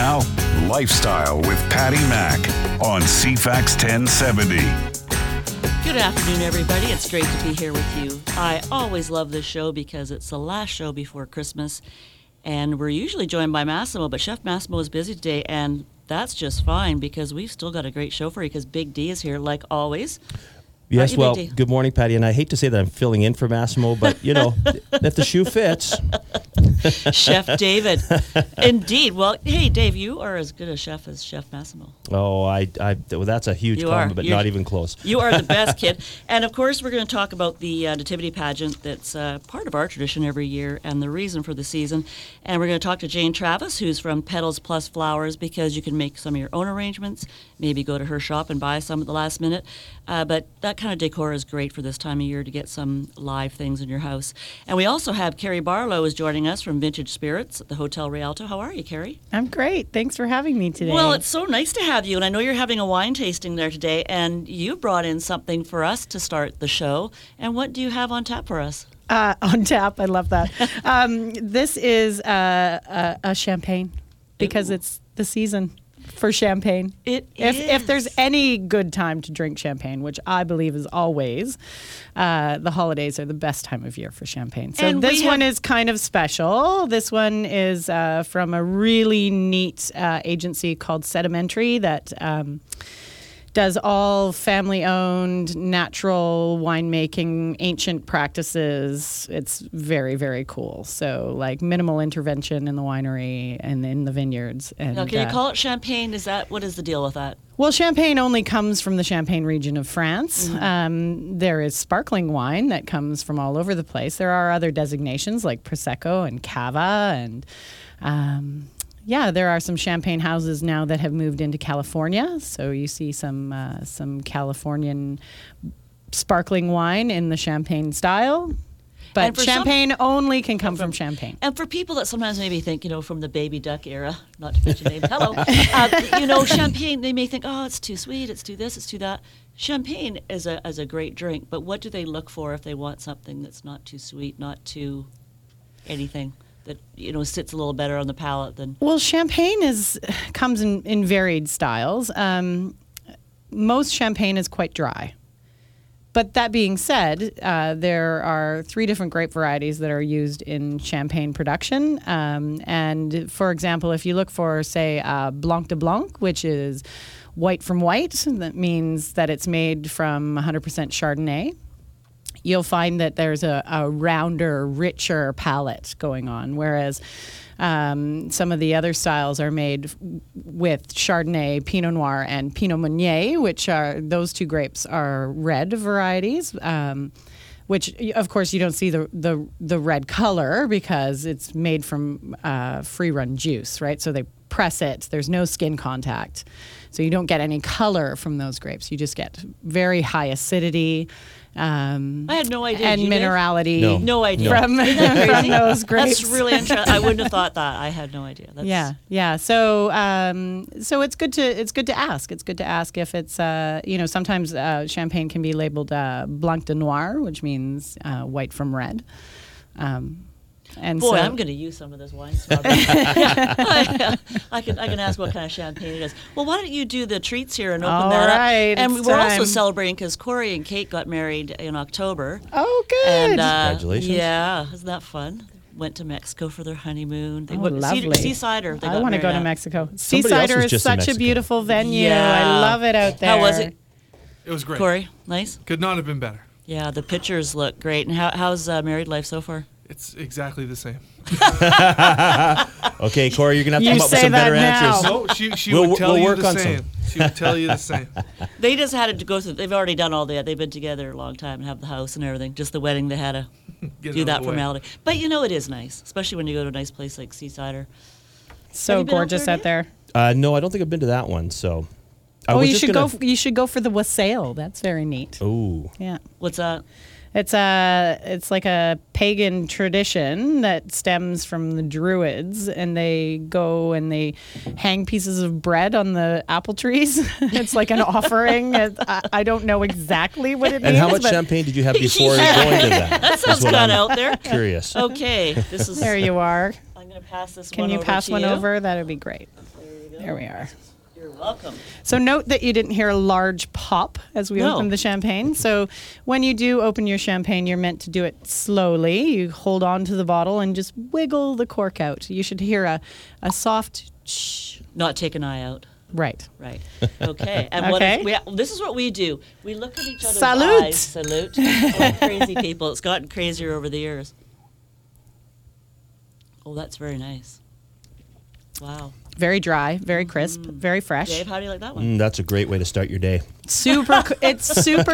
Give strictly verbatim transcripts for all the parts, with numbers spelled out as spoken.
now, Lifestyle with Patty Mack on C FAX ten seventy. Good afternoon, everybody. It's great to be here with you. I always love this show because it's the last show before Christmas, and we're usually joined by Massimo, but Chef Massimo is busy today, and that's just fine because we've still got a great show for you because Big D is here like always. Yes, well, good morning, Patty. And I hate to say that I'm filling in for Massimo, but, you know, if the shoe fits. Chef David. Indeed. Well, hey, Dave, you are as good a chef as Chef Massimo. Oh, I, I well, that's a huge You compliment, are. but You're- not even close. You are the best, kid. And, of course, we're going to talk about the uh, Nativity pageant that's uh, part of our tradition every year and the reason for the season. And we're going to talk to Jane Travis, who's from Petals Plus Flowers, because you can make some of your own arrangements, maybe go to her shop and buy some at the last minute. Uh, but that kind of decor is great for this time of year to get some live things in your house. And we also have Carrie Barlow is joining us from Vintage Spirits at the Hotel Rialto. How are you, Carrie? I'm great. Thanks for having me today. Well, it's so nice to have you, and I know you're having a wine tasting there today, and you brought in something for us to start the show. And what do you have on tap for us? uh, on tap. I love that. um, this is uh, a, a champagne because Ooh. It's the season for champagne. It if, is. If there's any good time to drink champagne, which I believe is always, uh, the holidays are the best time of year for champagne. So And this we one have- is kind of special. This one is uh, from a really neat uh, agency called Sedimentary that um, does all family-owned, natural winemaking, ancient practices. It's very, very cool. So, like minimal intervention in the winery and in the vineyards. And Now, can you uh, call it champagne? Is that what is the deal with that? well, champagne only comes from the Champagne region of France. Mm-hmm. Um, there is sparkling wine that comes from all over the place. There are other designations like Prosecco and Cava and. Um, Yeah, there are some champagne houses now that have moved into California. So you see some uh, some Californian sparkling wine in the champagne style. And But for champagne only can come from champagne. And for people that sometimes maybe think, you know, from the baby duck era, not to mention name, hello, uh, you know, champagne, they may think, oh, it's too sweet, it's too this, it's too that. Champagne is a, is a great drink, but what do they look for if they want something that's not too sweet, not too anything? That, you know, sits a little better on the palate than... Well, champagne is comes in, in varied styles. Um, most champagne is quite dry. But that being said, uh, there are three different grape varieties that are used in champagne production. Um, and for example, if you look for, say, uh, Blanc de Blanc, which is white from white, that means that it's made from one hundred percent Chardonnay. You'll find that there's a, a rounder, richer palate going on, whereas um, some of the other styles are made f- with Chardonnay, Pinot Noir, and Pinot Meunier, which are those two grapes are red varieties. Um, which, of course, you don't see the, the the red color because it's made from uh, free-run juice, right? So they press it. There's no skin contact. So you don't get any color from those grapes. You just get very high acidity. Um, I had no idea. And Did you, Dave? minerality. No. No idea. From, Isn't that from crazy? those grapes. That's really interesting. I wouldn't have thought that. I had no idea. That's, Yeah, yeah. So, um, so it's good to it's good to ask. It's good to ask if it's uh, you know sometimes uh, champagne can be labeled uh, Blanc de Noir, which means uh, white from red. Um, and Boy, so, I'm going to use some of this wine. I, I can I can ask what kind of champagne it is. Well, why don't you do the treats here and open All that right, up? And it's we're also time. celebrating because Corey and Kate got married in October. Oh, good. And uh, Congratulations. Yeah, isn't that fun? Went to Mexico for their honeymoon. They Oh, went lovely. Sea Cider. They I got want to married go to at. Mexico. Somebody else Cider was is just in such a Mexico. beautiful venue. Yeah. I love it out there. How was it, It was great. Corey? Nice. Could not have been better. Yeah, the pictures look great. And how, how's uh, married life so far? It's exactly the same. Okay, Corey, you're going to have to You come up with say some better that now. answers. No, she, she We'll- would tell we'll you work the on same. some. She would tell you the same. They just had to go through. They've already done all that. They've been together a long time and have the house and everything. Just the wedding, they had to Get do out that of the way. formality. But you know, it is nice, especially when you go to a nice place like Sea Cider. So Have you been out gorgeous there out there. Uh, no, I don't think I've been to that one, so... I Oh, was you just should gonna- go. f- You should go for the wassail. That's very neat. Ooh. Yeah. What's that? It's a it's like a pagan tradition that stems from the Druids, and they go and they hang pieces of bread on the apple trees. It's like an offering. It, I, I don't know exactly what it means. And how much but champagne did you have before Yeah. going to that? That sounds Is what kind I'm of out there. Curious. Okay, this is. There you are. I'm going to pass this Can one you over pass to one you. over? That would be great. There you There we are. You're welcome. So note that you didn't hear a large pop as we No. opened the champagne. So when you do open your champagne, you're meant to do it slowly. You hold on to the bottle and just wiggle the cork out. You should hear a, a soft shh. Not take an eye out. Right. Right. Okay. And what Okay. is, we, this is what we do. We look at each other's Salute. eyes. Salute. Oh, crazy people. It's gotten crazier over the years. Oh, that's very nice. Wow. Very dry, very crisp, very fresh. Dave, how do you like that one? Mm, that's a great way to start your day. Super. co- It's super.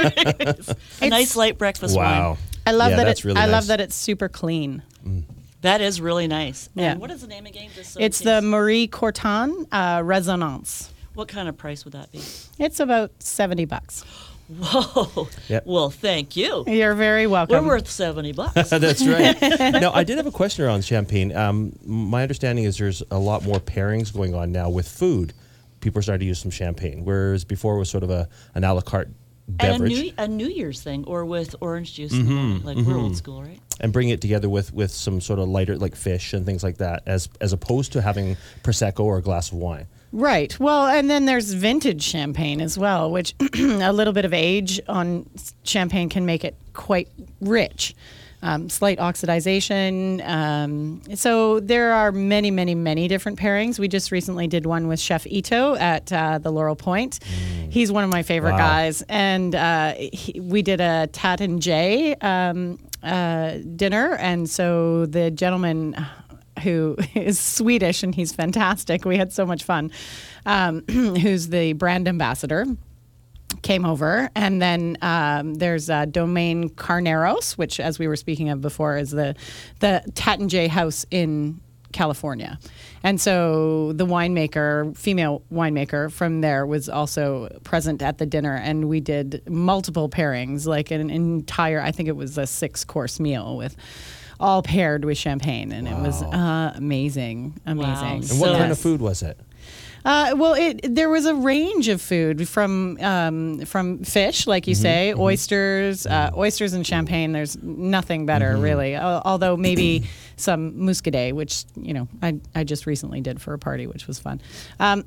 A nice light breakfast Wow. wine. I love Yeah, that. that's It, really I nice. love that it's super clean. That is really nice. Yeah. And what is the name again? Just so It's in the case- Marie Corton uh, Resonance. What kind of price would that be? It's about seventy bucks. Whoa. Yep. Well, thank you. You're very welcome. We're worth seventy bucks. That's right. Now, I did have a question around champagne. Um, my understanding is there's a lot more pairings going on now with food. People are starting to use some champagne, whereas before it was sort of a an a la carte And a beverage. New, a New Year's thing, or with orange juice. in the morning. Like, we're old school, right? and bring it together with, with some sort of lighter, like fish and things like that, as as opposed to having Prosecco or a glass of wine. Right. Well, and then there's vintage champagne as well, which a little bit of age on s- champagne can make it quite rich. Um, slight oxidization. Um, so there are many, many, many different pairings. We just recently did one with Chef Ito at uh, the Laurel Point. He's one of my favorite Wow. guys. And uh, he, we did a Tat and Jay um, uh, dinner. And so the gentleman who is Swedish and he's fantastic. We had so much fun. Um, who's the brand ambassador, came over, and then um, there's uh, Domaine Carneros, which, as we were speaking of before, is the the Tat and Jay house in California, and so the winemaker, female winemaker from there, was also present at the dinner, and we did multiple pairings, like an entire, I think it was a six course meal with. All paired with champagne, and it was uh, amazing, amazing. Wow. And So- what kind of Yes. food was it? Uh, well, it there was a range of food from um, from fish, like you Mm-hmm, say, oysters, uh, oysters and champagne. There's nothing better, Mm-hmm. really. Al- although maybe some muscadet, which you know I I just recently did for a party, which was fun. Um,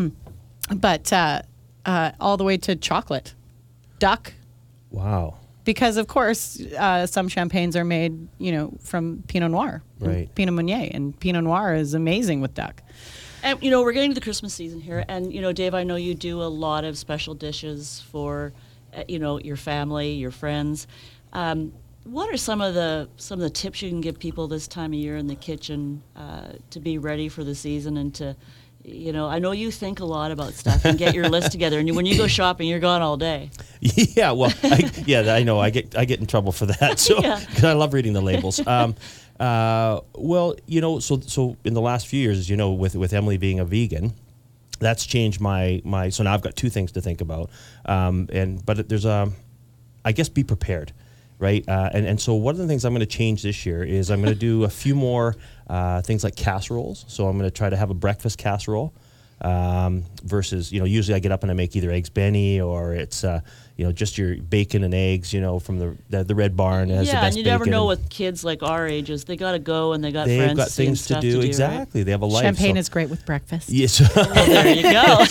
but uh, uh, all the way to chocolate, duck. Wow. Because of course, uh, some champagnes are made, you know, from Pinot Noir, and Right. Pinot Meunier, and Pinot Noir is amazing with duck. And, you know, we're getting to the Christmas season here. And, you know, Dave, I know you do a lot of special dishes for, uh, you know, your family, your friends. Um, what are some of the some of the tips you can give people this time of year in the kitchen uh, to be ready for the season and to, you know, I know you think a lot about stuff and get your list together. And you, when you go shopping, you're gone all day. Yeah, well, I, yeah, I know. I get I get in trouble for that. So Yeah. 'cause I love reading the labels. Um, uh, well, you know, so so in the last few years, as you know, with with Emily being a vegan, that's changed my my. So now I've got two things to think about. Um, and but there's a, I guess, be prepared. Right, uh, and and so one of the things I'm going to change this year is I'm going to do a few more uh, things like casseroles. So I'm going to try to have a breakfast casserole um, versus, you know, usually I get up and I make either eggs Benny or it's uh, you know, just your bacon and eggs, you know, from the the, the Red Barn. It has the Yeah, best and you never bacon know and with kids like our ages. They got to go and they got they've friends got to see and things to stuff do. right? Exactly, they have a life. Champagne so. is great with breakfast. Yes, Well, there you go.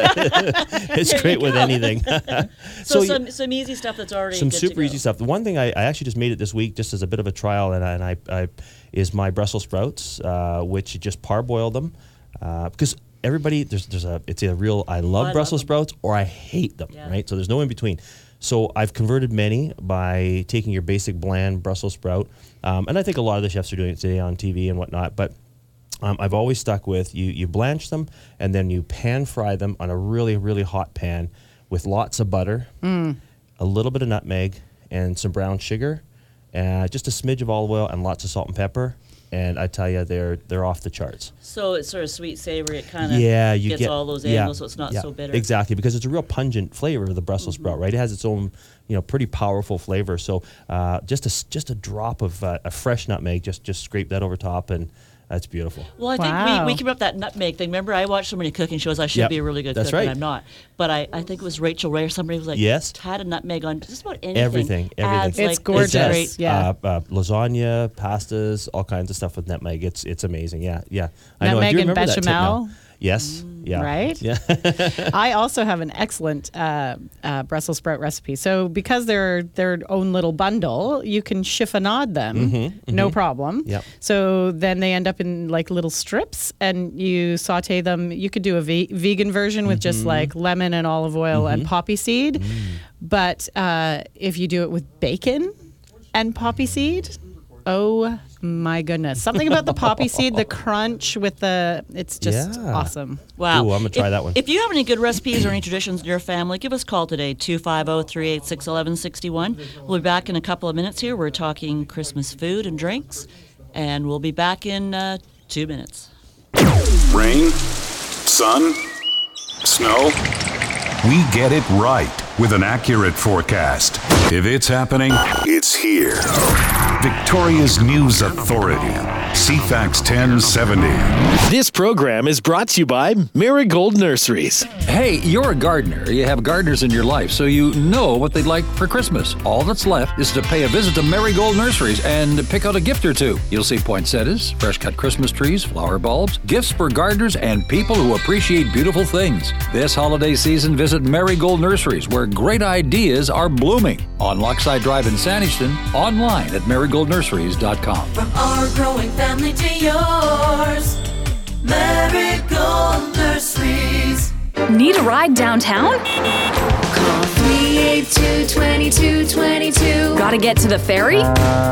it's great with anything. So, So, some some easy stuff that's already some good to super go. easy stuff. The one thing I, I actually just made it this week, just as a bit of a trial, and I, and I, I is my Brussels sprouts, uh, which you just parboil them, uh, because everybody there's there's a it's a real I love I love Brussels them. sprouts or I hate them, Yeah. right? So there's no in between. So I've converted many by taking your basic bland Brussels sprout, um, and I think a lot of the chefs are doing it today on T V and whatnot, but. Um, I've always stuck with you. You blanch them and then you pan fry them on a really, really hot pan with lots of butter, Mm. a little bit of nutmeg, and some brown sugar, uh, just a smidge of olive oil, and lots of salt and pepper. And I tell you, they're they're off the charts. So it's sort of sweet, savory. It kind of Yeah, you gets get all those yeah, angles, so it's not yeah, so bitter. Exactly, because it's a real pungent flavor of the Brussels sprout, right? It has its own, you know, pretty powerful flavor. So uh, just a s- just a drop of uh, a fresh nutmeg, just just scrape that over top, and that's beautiful. Well, I Wow. think we, we came up with that nutmeg thing. Remember, I watched so many cooking shows. I should Yep, be a really good that's cook, right. and I'm not. But I, I think it was Rachel Ray or somebody was like, Yes. had a nutmeg on just about anything. Everything, everything. Adds, It's like, gorgeous. this It great- does. Yeah. Uh, uh, lasagna, pastas, all kinds of stuff with nutmeg. It's it's amazing. Yeah, yeah. I know. I Nutmeg do and remember that tip bechamel. now. Yes. Yeah. Right? Yeah. I also have an excellent uh, uh, Brussels sprout recipe. So because they're their own little bundle, you can chiffonade them, no problem. Yep. So then they end up in like little strips, and you saute them. You could do a ve- vegan version with just like lemon and olive oil and poppy seed. But uh, if you do it with bacon and poppy seed, oh my goodness. Something about the poppy seed, the crunch with the, it's just Yeah. awesome. Wow. Ooh, I'm gonna try if, that one. If you have any good recipes or any traditions in your family, give us a call today, two five zero, three eight six, one one six one. We'll be back in a couple of minutes here. We're talking Christmas food and drinks, and we'll be back in uh, two minutes. Rain? Sun? Snow? We get it right with an accurate forecast. If it's happening, it's here. Victoria's News Authority. C FAX ten seventy. This program is brought to you by Marigold Nurseries. Hey, you're a gardener. You have gardeners in your life, so you know what they'd like for Christmas. All that's left is to pay a visit to Marigold Nurseries and pick out a gift or two. You'll see poinsettias, fresh-cut Christmas trees, flower bulbs, gifts for gardeners and people who appreciate beautiful things. This holiday season, visit Marigold Nurseries, where great ideas are blooming. On Lochside Drive in Saanich, online at marigold nurseries dot com. From our growing family to yours, Marigold Nurseries. Need a ride downtown? Call three eight two, two two two two. Gotta get to the ferry?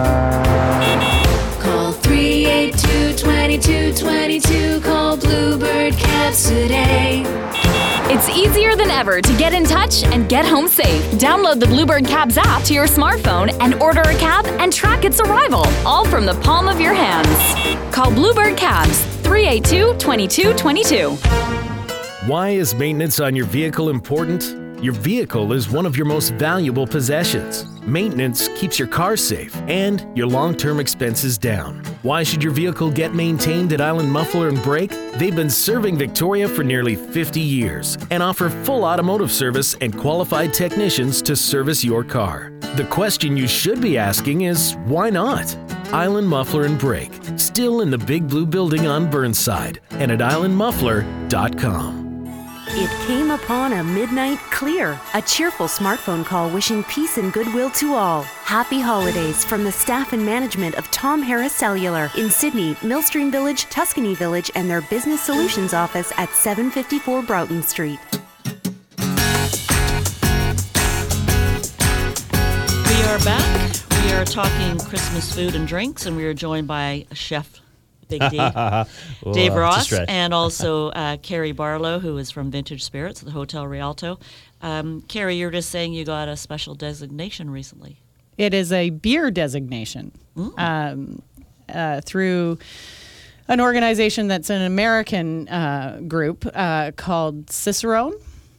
Call three eight two, two two two two. Call Bluebird Cabs today. It's easier than ever to get in touch and get home safe. Download the Bluebird Cabs app to your smartphone and order a cab and track its arrival, all from the palm of your hands. Call Bluebird Cabs, three eight two, two two two two. Why is maintenance on your vehicle important? Your vehicle is one of your most valuable possessions. Maintenance keeps your car safe and your long-term expenses down. Why should your vehicle get maintained at Island Muffler and Brake? They've been serving Victoria for nearly fifty years and offer full automotive service and qualified technicians to service your car. The question you should be asking is, why not? Island Muffler and Brake, still in the Big Blue Building on Burnside and at island muffler dot com. It came upon a midnight clear, a cheerful smartphone call wishing peace and goodwill to all. Happy holidays from the staff and management of Tom Harris Cellular in Sydney, Millstream Village, Tuscany Village, and their Business Solutions office at seven fifty-four Broughton Street. We are back. We are talking Christmas food and drinks, and we are joined by Chef Big D, Well, Dave it's a Ross, stretch. and also uh, Carrie Barlow, who is from Vintage Spirits at the Hotel Rialto. Um, Carrie, you're just saying you got a special designation recently. It is a beer designation um, uh, through an organization that's an American uh, group uh, called Cicerone,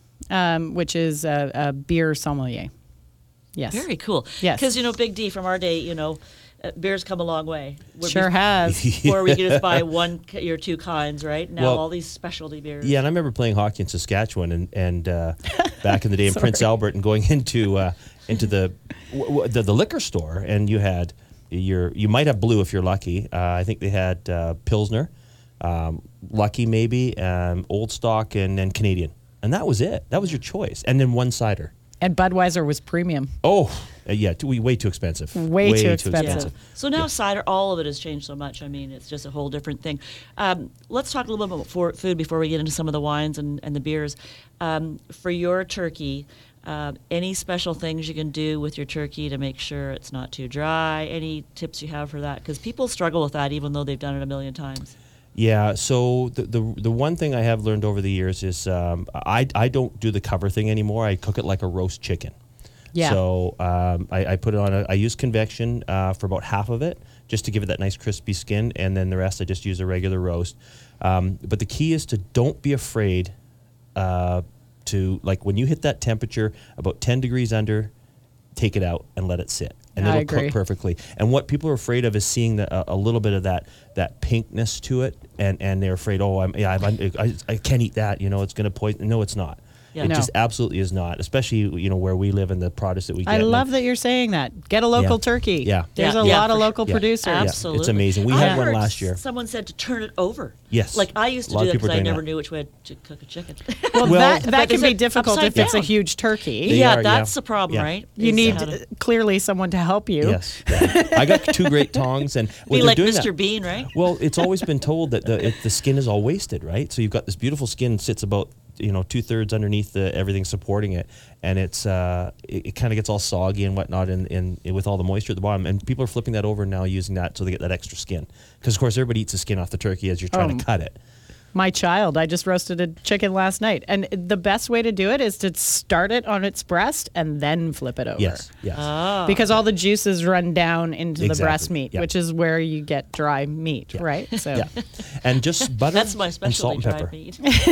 um, which is a, a beer sommelier. Yes. Very cool. Yes. Because, you know, Big D, from our day, you know, uh, beer's come a long way. Where Sure bef- has. Before we could just buy one ki- or two kinds, right? Now Well, all these specialty beers. Yeah, and I remember playing hockey in Saskatchewan and, and uh, back in the day in Prince Albert and going into uh, into the, w- w- the the liquor store, and you had your you might have Blue if you're lucky. Uh, I think they had uh, Pilsner, um, Lucky maybe, um, Old Stock, and then Canadian, and that was it. That was your choice, and then one cider. And Budweiser was premium. Oh, uh, yeah, too, way too expensive. Way too expensive. So now cider, all of it has changed so much. I mean, it's just a whole different thing. Um, let's talk a little bit about for food before we get into some of the wines and, and the beers. Um, for your turkey, uh, any special things you can do with your turkey to make sure it's not too dry? Any tips you have for that? Because people struggle with that even though they've done it a million times. Yeah, so the, the the one thing I have learned over the years is um, I, I don't do the cover thing anymore. I cook it like a roast chicken. Yeah. So um, I, I put it on, a, I use convection uh, for about half of it just to give it that nice crispy skin, and then the rest I just use a regular roast. Um, but the key is to don't be afraid uh, to, like when you hit that temperature, about ten degrees under, take it out and let it sit. And I it'll agree. cook perfectly. And what people are afraid of is seeing the, a, a little bit of that that pinkness to it, and, and they're afraid, oh, I'm, yeah, I'm, I, I can't eat that. You know, it's going to poison. No, it's not. Yeah. It No. just absolutely is not, especially you know where we live and the produce that we get. I And love that you're saying that. Get a local Yeah. turkey. Yeah. There's Yeah. a Yeah, lot of for local sure. producers. Yeah. Absolutely. It's amazing. We I had one heard last year. Someone said to turn it over. Yes. Like I used A to lot do of that people because are I doing never that. knew which way to cook a chicken. Well, Well, that, but that they can be said difficult upside if it's a down. huge turkey. They yeah, are, that's yeah. the problem, Yeah. right? You Is need how to uh, clearly someone to help you. Yes. Yeah. I got two great tongs, and be well, they're like doing Mister that. Bean, right? Well, it's always been told that the it, the skin is all wasted, right? So you've got this beautiful skin sits about you know two thirds underneath the everything supporting it, and it's uh it, it kind of gets all soggy and whatnot, and in, in, with all the moisture at the bottom. And people are flipping that over now, using that so they get that extra skin. Because of course everybody eats the skin off the turkey as you're trying Oh. to cut it. My child, I just roasted a chicken last night. And the best way to do it is to start it on its breast and then flip it over. Yes. Yes. Oh. Because all the juices run down into the Exactly. breast meat, Yeah. which is where you get dry meat, Yeah. right? So Yeah. And just butter That's my and salt specialty, and dried pepper.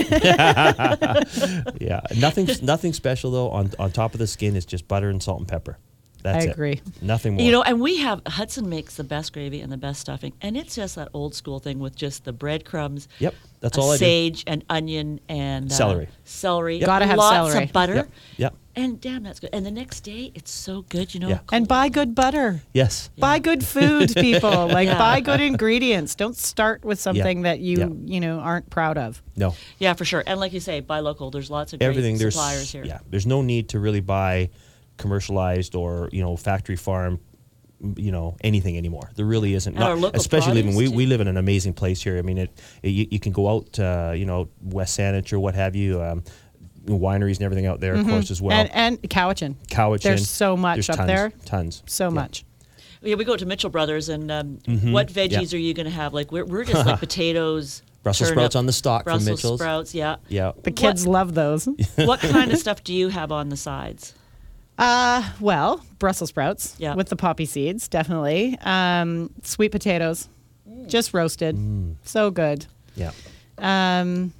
meat. Yeah. Nothing nothing special though. On on top of the skin is just butter and salt and pepper. That's I it. agree. Nothing more. You know, and we have Hudson makes the best gravy and the best stuffing, and it's just that old school thing with just the breadcrumbs. Yep. That's a all I do. sage and onion and uh, Celery. Celery. Yep. Gotta have lots celery. of butter. Yep. Yep. And damn, that's good. And the next day, it's so good. You know. Yeah. and buy good butter. Yes. Buy good food, people. Like Yeah. buy good ingredients. Don't start with something that you, Yeah. you know, aren't proud of. No. Yeah, for sure. And like you say, buy local. There's lots of great Everything there's suppliers here. Yeah. There's no need to really buy commercialized or you know factory farm you know anything anymore. There really isn't. And our local especially living we, produce, we too. live in an amazing place here. I mean it, it you, you can go out uh, you know West Saanich or what have you, um, wineries and everything out there of course as well. And, and Cowichan. Cowichan. There's so much There's up tons, there. Tons. So Yeah. much. Yeah, we go to Mitchell Brothers, and um, Mhm. what veggies Yeah. are you going to have? Like we're we're just like potatoes, Brussels turnip, sprouts on the stock from Brussels Mitchell's. sprouts. Yeah. Yeah. The kids love those. What kind of stuff do you have on the sides? Uh, well, Brussels sprouts Yeah. with the poppy seeds, definitely. Um, sweet potatoes, just roasted. Mm. So good. Yeah. Um,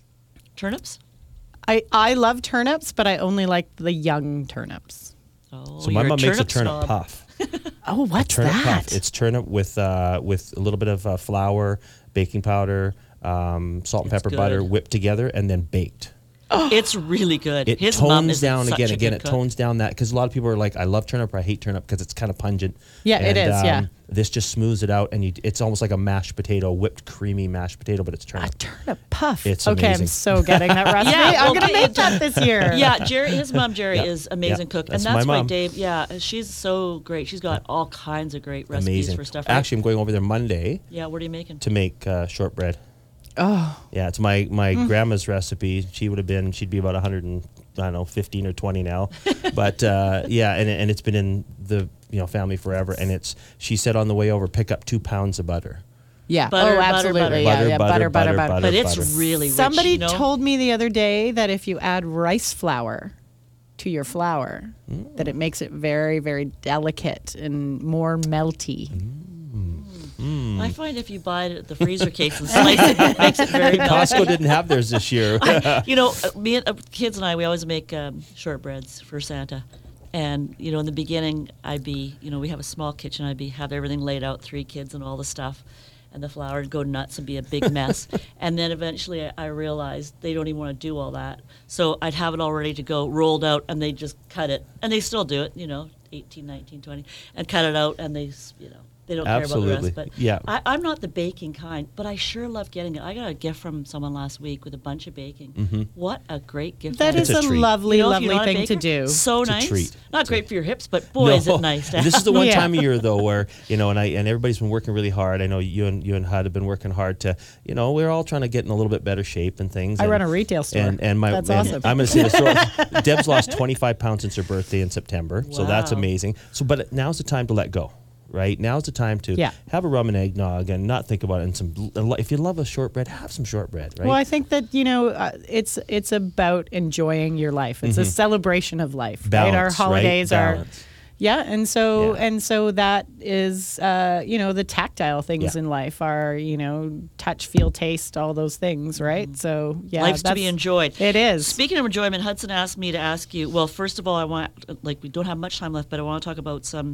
Turnips? I, I love turnips, but I only like the young turnips. Oh, So my you're a mom makes a turnip turnip snob. puff. Oh, what's turnip that? puff. It's turnip with uh, with a little bit of uh, flour, baking powder, um, salt and It's pepper, good. butter, whipped together, and then baked. It's really good. It His mom tones is down such again. a Again, good it cook. tones down that because a lot of people are like, "I love turnip," or "I hate turnip" because it's kind of pungent. Yeah, it And, is, yeah. um, This just smooths it out, and you, it's almost like a mashed potato, whipped creamy mashed potato, but it's A turnip. turnip puff. It's okay, amazing. I'm so getting that recipe. Yeah, I'm well, going to they- make that this year. Yeah, Jerry, his mom Jerry Yeah. is amazing Yeah. cook, That's and that's my why mom. Dave. Yeah, she's so great. She's got all kinds of great recipes Amazing. for stuff. Right? Actually, I'm going over there Monday yeah. What are you making? to make uh, shortbread. Oh, Yeah, it's my my grandma's recipe. She would have been she'd be about one hundred and I don't know fifteen or twenty now, but uh, yeah, and and it's been in the you know family forever. And it's she said on the way over, pick up two pounds of butter. yeah. Butter, oh, butter, absolutely. butter. Yeah, Butter, yeah. butter, Butter, butter, butter, butter. butter. But it's really rich, Somebody you know? told me the other day that if you add rice flour to your flour, that it makes it very, very delicate and more melty. I find if you buy it at the freezer case and slice it, it makes it very melty. Costco didn't have theirs this year. You know, uh, me and uh, kids and I, we always make um, shortbreads for Santa. And, you know, in the beginning, I'd be, you know, we have a small kitchen. I'd be, have everything laid out, three kids and all the stuff. And the flour would go nuts and be a big mess. And then eventually I, I realized they don't even want to do all that. So I'd have it all ready to go, rolled out, and they just cut it. And they still do it, you know, eighteen, nineteen, twenty, and cut it out, and they, s- you know, they don't care about the Absolutely. rest. But Yeah. I, I'm not the baking kind, but I sure love getting it. I got a gift from someone last week with a bunch of baking. What a great gift. That that is It's a, a treat. lovely, You know, if you're lovely not a thing to baker, do. So It's a nice. treat. Not great for your hips, but boy, is it nice to have. This is the one Yeah. time of year though where you know, and I and everybody's been working really hard. I know you and you and Hud have been working hard to, you know, we're all trying to get in a little bit better shape and things. I and, run a retail store. And and my That's and awesome. I'm going to say this. So Deb's lost twenty-five pounds since her birthday in September, so that's Wow. amazing. So, but now's the time to let go. Right now's the time to Yeah. have a rum and eggnog and not think about it. And some, if you love a shortbread, have some shortbread. Right. Well, I think that you know uh, it's it's about enjoying your life. It's a celebration of life. right? Our Balance, right? holidays are, Balance. yeah, and so Yeah. and so that is uh, you know the tactile things Yeah. in life are you know touch, feel, taste, all those things, right? So yeah, Life's to be that's- enjoyed. It is. Speaking of enjoyment, Hudson asked me to ask you. Well, first of all, I want like we don't have much time left, but I want to talk about some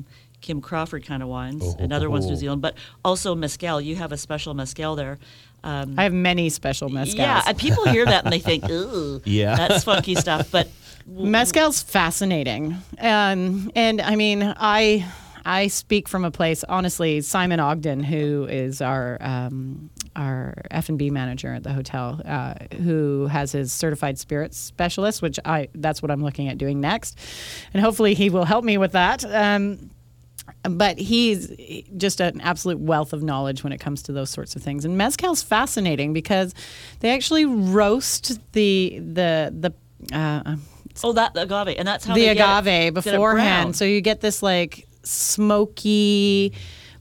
Kim Crawford kind of wines, Oh, and other ones oh. New Zealand, but also mezcal. You have a special mezcal there. Um, I have many special mezcals. yeah, and people hear that and they think, ooh, Yeah. that's funky stuff. But Mezcal's fascinating. Um, and I mean, I I speak from a place, honestly, Simon Ogden, who is our um, our F and B manager at the hotel, uh, who has his certified spirits specialist, which I that's what I'm looking at doing next. And hopefully he will help me with that. Um, but he's just an absolute wealth of knowledge when it comes to those sorts of things. And mezcal's fascinating because they actually roast the the the uh, oh, that the agave, and that's how the they get agave it, get it brown. beforehand. So you get this like smoky,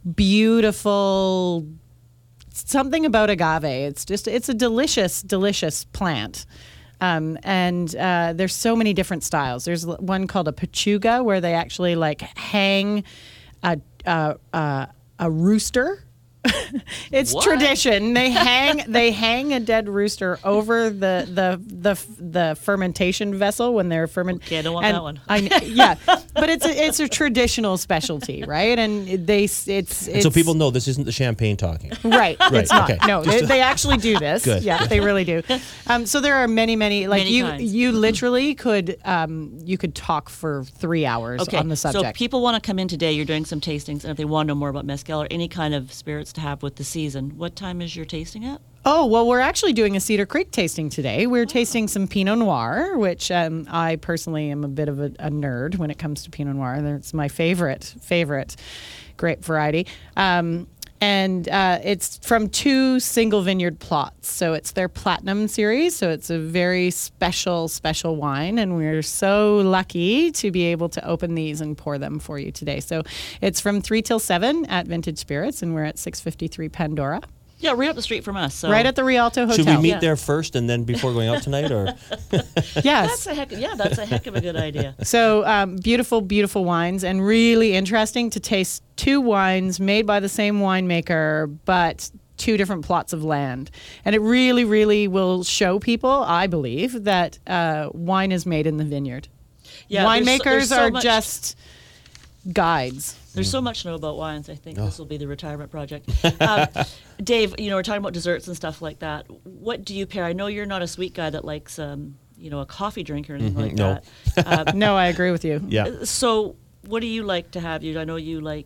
beautiful something about agave. It's just it's a delicious, delicious plant. Um, and uh, there's so many different styles. There's l- one called a pechuga where they actually like hang a a, a, a rooster. It's What? tradition. They hang they hang a dead rooster over the the the, the fermentation vessel when they're ferment. Okay, I don't want and that one. I, yeah, but it's a, it's a traditional specialty, right? And they it's, it's And so people know this isn't the champagne talking. Right, Right, it's not. okay. No, they, they actually do this. Good, Yeah, good. they really do. Um, so there are many, many. Like Many you, kinds. you literally could um, you could talk for three hours Okay, on the so subject. if people want to come in today, you're doing some tastings, and if they want to know more about mezcal or any kind of spirits to have with the season, what time is your tasting at? Oh, well, we're actually doing a Cedar Creek tasting today. We're tasting some Pinot Noir, which um, I personally am a bit of a, a nerd when it comes to Pinot Noir. It's my favorite, favorite grape variety. Um, and uh, it's from two single vineyard plots. So it's their Platinum series. So it's a very special, special wine. And we're so lucky to be able to open these and pour them for you today. So it's from three till seven at Vintage Spirits, and we're at six fifty-three Pandora. Yeah, right up the street from us. So. Right at the Rialto Hotel. Should we meet Yeah. there first and then before going out tonight, or Yes. That's a heck. Of, yeah, that's a heck of a good idea. So um, beautiful, beautiful wines, and really interesting to taste two wines made by the same winemaker, but two different plots of land. And it really, really will show people, I believe, that uh, wine is made in the vineyard. Yeah, there's so- Winemakers there's so are much- just guides. There's so much to know about wines. I think this will be the retirement project. Um, Dave, you know, we're talking about desserts and stuff like that. What do you pair? I know you're not a sweet guy that likes, um, you know, a coffee drink or anything like no. that. Um, No, I agree with you. yeah, So, what do you like to have? You, I know you like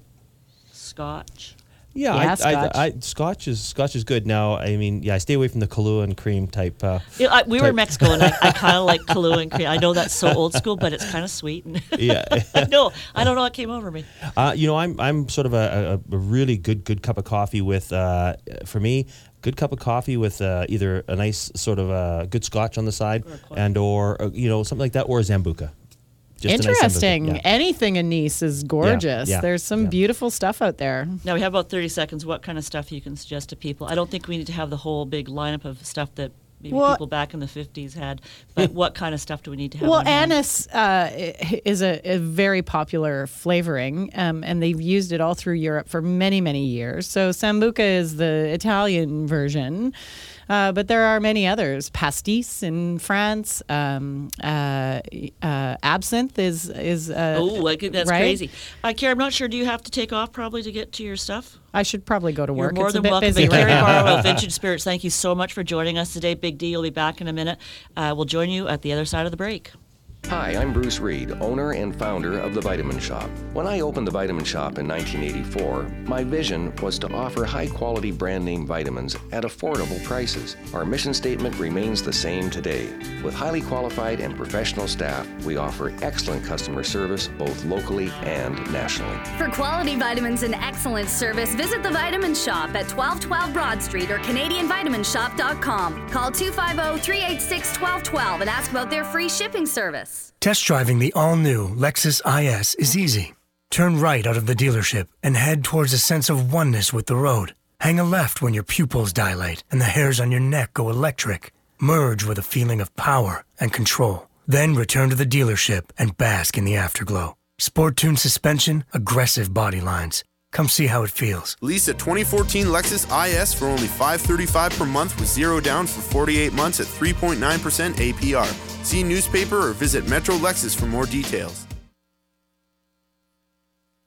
scotch. yeah, Yeah, I, Scotch. I, I, Scotch is Scotch is good. Now, I mean, yeah, I stay away from the Kahlua and cream type. Uh, You know, I, we were type- in Mexico, and I, I kind of like Kahlua and cream. I know that's so old school, but it's kind of sweet. yeah. no, I don't know what came over me. Uh, you know, I'm I'm sort of a, a, a really good good cup of coffee with, uh, for me, good cup of coffee with uh, either a nice sort of uh, good Scotch on the side, Or a quaff. and or uh, you know something like that, or a Zambuca. Just a nice Zambuca, Interesting. yeah. Anything in Nice is gorgeous. yeah, There's some yeah. beautiful stuff out there. Now we have about thirty seconds. What kind of stuff you can suggest to people? I don't think we need to have the whole big lineup of stuff that maybe Well- people back in the fifties had. But what kind of stuff do we need to have? Well, on hand? anise uh, i- is a, a very popular flavoring, um, and they've used it all through Europe for many, many years. So Sambuca is the Italian version, uh, but there are many others. Pastis in France, um, uh, uh, absinthe is is. Uh, Oh, I think that's right? crazy. Uh, Carrie, I'm not sure. Do you have to take off probably to get to your stuff? I should probably go to You're work. more it's than a bit welcome. busy Carrie right now. Barrow of Vintage Spirits, thank you so much for joining us today. Big D will be back in a minute. Uh, we'll join you at the other side of the break. Hi, I'm Bruce Reed, owner and founder of The Vitamin Shop. When I opened The Vitamin Shop in nineteen eighty-four, my vision was to offer high-quality brand name vitamins at affordable prices. Our mission statement remains the same today. With highly qualified and professional staff, we offer excellent customer service both locally and nationally. For quality vitamins and excellent service, visit The Vitamin Shop at twelve twelve Broad Street or Canadian Vitamin Shop dot com. Call two five zero, three eight six, one two one two and ask about their free shipping service. Test driving the all-new Lexus I S is easy. Turn right out of the dealership and head towards a sense of oneness with the road. Hang a left when your pupils dilate and the hairs on your neck go electric. Merge with a feeling of power and control. Then return to the dealership and bask in the afterglow. Sport-tuned suspension, aggressive body lines. Come see how it feels. Lease a twenty fourteen Lexus I S for only five hundred thirty-five dollars per month with zero down for forty-eight months at three point nine percent A P R. See newspaper or visit Metro Lexus for more details. This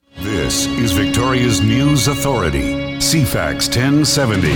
This is Victoria's News Authority, C FAX ten seventy.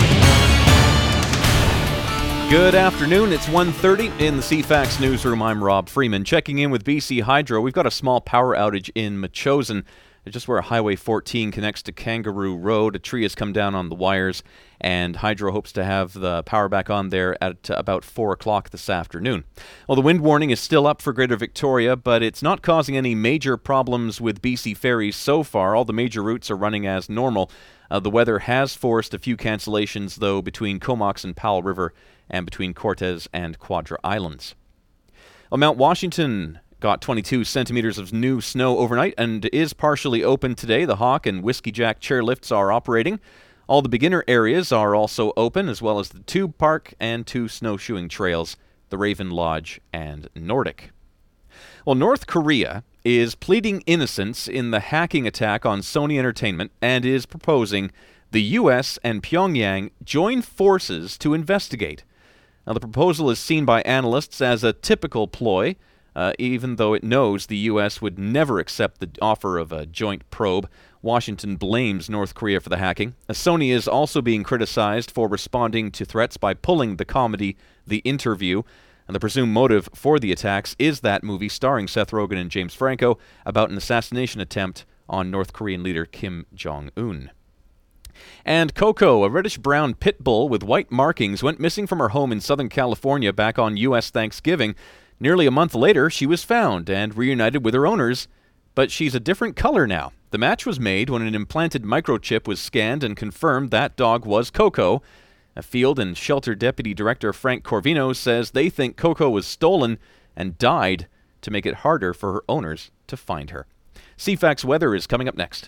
Good afternoon. It's one thirty in the C FAX newsroom. I'm Rob Freeman. Checking in with B C Hydro. We've got a small power outage in Metchosin, just where Highway fourteen connects to Kangaroo Road. A tree has come down on the wires, and Hydro hopes to have the power back on there at about four o'clock this afternoon. Well, the wind warning is still up for Greater Victoria, but it's not causing any major problems with B C ferries so far. All the major routes are running as normal. Uh, the weather has forced a few cancellations, though, between Comox and Powell River and between Cortez and Quadra Islands. Well, Mount Washington got twenty-two centimeters of new snow overnight and is partially open today. The Hawk and Whiskey Jack chairlifts are operating. All the beginner areas are also open, as well as the Tube Park and two snowshoeing trails, the Raven Lodge and Nordic. Well, North Korea is pleading innocence in the hacking attack on Sony Entertainment and is proposing the U S and Pyongyang join forces to investigate. Now, the proposal is seen by analysts as a typical ploy, uh, even though it knows the U S would never accept the offer of a joint probe. Washington blames North Korea for the hacking. Uh, Sony is also being criticized for responding to threats by pulling the comedy The Interview. And the presumed motive for the attacks is that movie starring Seth Rogen and James Franco about an assassination attempt on North Korean leader Kim Jong-un. And Coco, a reddish-brown pit bull with white markings, went missing from her home in Southern California back on U S Thanksgiving. Nearly a month later, she was found and reunited with her owners, but she's a different color now. The match was made when an implanted microchip was scanned and confirmed that dog was Coco. A Field and Shelter Deputy Director Frank Corvino says they think Coco was stolen and died to make it harder for her owners to find her. C FAX weather is coming up next.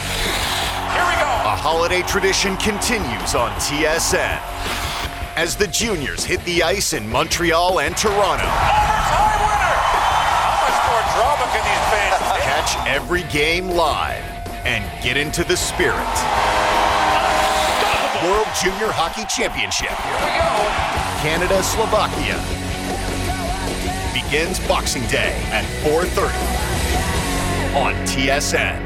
A holiday tradition continues on T S N as the juniors hit the ice in Montreal and Toronto. Overtime winner! How much more drama can these fans take? Catch every game live and get into the spirit. World Junior Hockey Championship. Here we go. Canada-Slovakia begins Boxing Day at four thirty on T S N.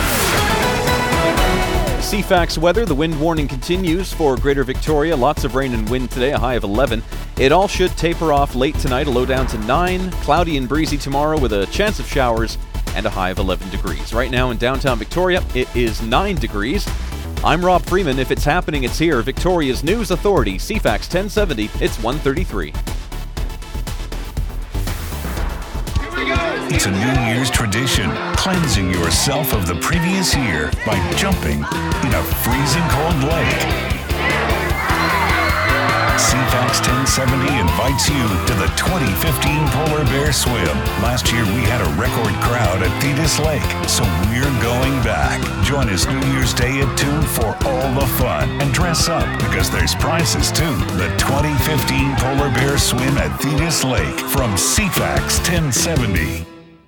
C FAX weather, the wind warning continues for Greater Victoria. Lots of rain and wind today, a high of eleven. It all should taper off late tonight, a low down to nine. Cloudy and breezy tomorrow with a chance of showers and a high of eleven degrees. Right now in downtown Victoria, it is nine degrees. I'm Rob Freeman. If it's happening, it's here. Victoria's News Authority, C FAX ten seventy. It's one thirty-three. It's a New Year's tradition, cleansing yourself of the previous year by jumping in a freezing cold lake. C FAX ten seventy invites you to the twenty fifteen Polar Bear Swim. Last year we had a record crowd at Thetis Lake, so we're going back. Join us New Year's Day at two for all the fun and dress up because there's prizes too. The twenty fifteen Polar Bear Swim at Thetis Lake from C FAX ten seventy.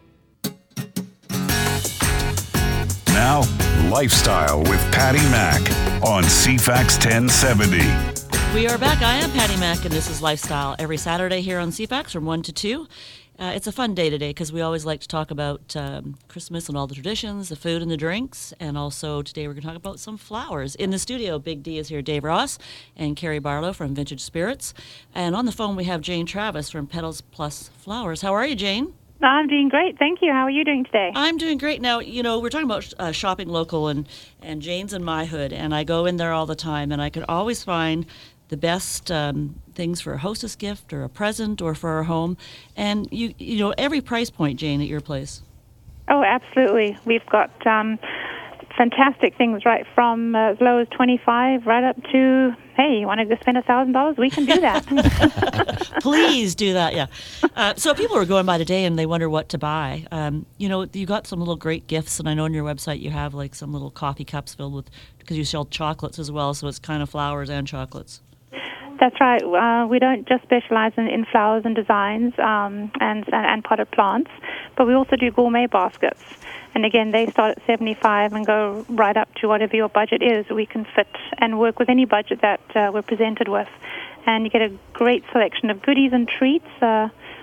Now, Lifestyle with Patty Mack on C FAX ten seventy. We are back. I am Patty Mack, and this is Lifestyle every Saturday here on C FAX from one to two. Uh, it's a fun day today because we always like to talk about um, Christmas and all the traditions, the food and the drinks, and also today we're going to talk about some flowers. In the studio, Big D is here, Dave Ross, and Carrie Barlow from Vintage Spirits. And on the phone we have Jane Travis from Petals Plus Flowers. How are you, Jane? I'm doing great, thank you. How are you doing today? I'm doing great. Now, you know, we're talking about uh, shopping local, and, and Jane's in my hood, and I go in there all the time, and I can always find the best um, things for a hostess gift or a present or for our home. And, you you know, every price point, Jane, at your place. Oh, absolutely. We've got um, fantastic things right from uh, as low as twenty-five right up to, hey, you want to spend one thousand dollars? We can do that. Please do that, yeah. Uh, so people are going by today and they wonder what to buy. Um, you know, you got some little great gifts, and I know on your website you have like some little coffee cups filled with, because you sell chocolates as well, so it's kind of flowers and chocolates. That's right. Uh, we don't just specialize in, in flowers and designs um, and, and, and potted plants, but we also do gourmet baskets. And again, they start at seventy-five and go right up to whatever your budget is. We can fit and work with any budget that uh, we're presented with. And you get a great selection of goodies and treats, uh,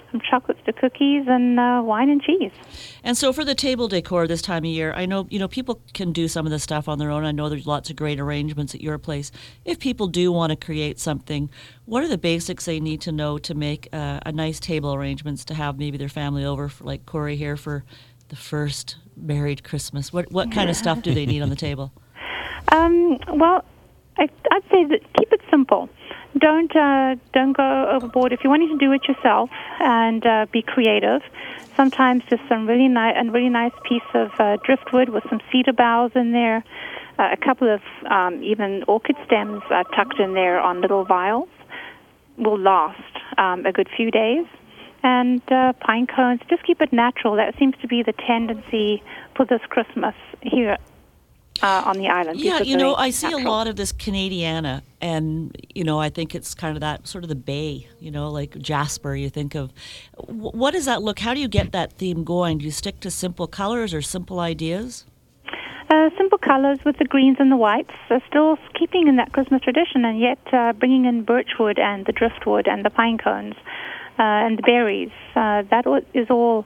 from chocolates to cookies and uh, wine and cheese. And so for the table decor this time of year, I know, you know, people can do some of this stuff on their own. I know there's lots of great arrangements at your place. If people do want to create something, what are the basics they need to know to make uh, a nice table arrangements to have maybe their family over, for, like Corey here, for the first married Christmas? What what kind of stuff do they need on the table? Um, well, I, I'd say that keep it simple. Don't uh, don't go overboard. If you're wanting to do it yourself and uh, be creative, sometimes just some really nice and really nice piece of uh, driftwood with some cedar boughs in there, uh, a couple of um, even orchid stems uh, tucked in there on little vials will last um, a good few days. And uh, pine cones, just keep it natural. That seems to be the tendency for this Christmas here uh, on the island. Yeah, Keep it you know, very I see natural. a lot of this Canadiana, and, you know, I think it's kind of that sort of the bay, you know, like Jasper, you think of. W- what does that look? How do you get that theme going? Do you stick to simple colors or simple ideas? Uh, simple colors with the greens and the whites, uh, still keeping in that Christmas tradition, and yet uh, bringing in birchwood and the driftwood and the pine cones. Uh, and the berries, uh, that is all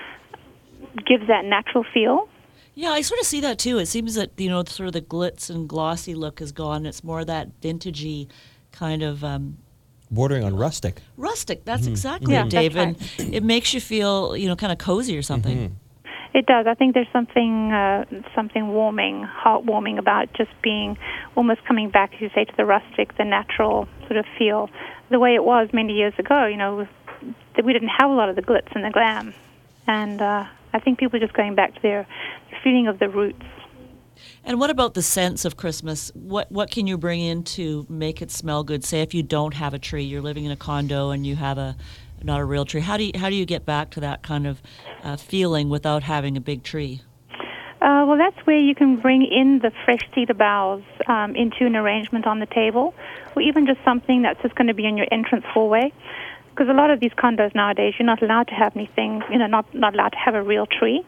gives that natural feel. Yeah, I sort of see that too. It seems that, you know, sort of the glitz and glossy look is gone. It's more that vintagey kind of um, bordering on rustic. rustic. That's Mhm. exactly Yeah, it, Dave. that's And it makes you feel, you know, kind of cozy or something. Mhm. It does. I think there's something uh, something warming, heartwarming about just being almost coming back, as you say, to the rustic, the natural sort of feel, the way it was many years ago. You know, that we didn't have a lot of the glitz and the glam, and uh, I think people are just going back to their feeling of the roots. And what about the sense of Christmas? What what can you bring in to make it smell good? Say if you don't have a tree, you're living in a condo and you have a not a real tree. How do you, how do you get back to that kind of uh, feeling without having a big tree? Uh, well, that's where you can bring in the fresh cedar boughs um, into an arrangement on the table, or even just something that's just going to be in your entrance hallway. Because a lot of these condos nowadays, you're not allowed to have anything, you know, not not allowed to have a real tree.